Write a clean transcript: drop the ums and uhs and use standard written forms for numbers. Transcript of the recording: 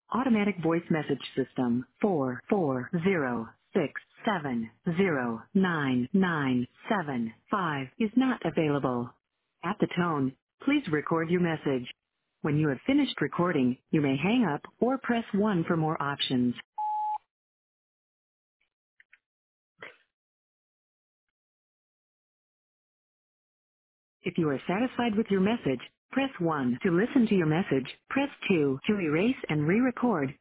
Automatic voice message system 440670997 is not available. At the tone, please record your message. When you have finished recording, you may hang up or press 1 for more options. If you are satisfied with your message, press 1 to listen to your message. Press 2 to erase and re-record.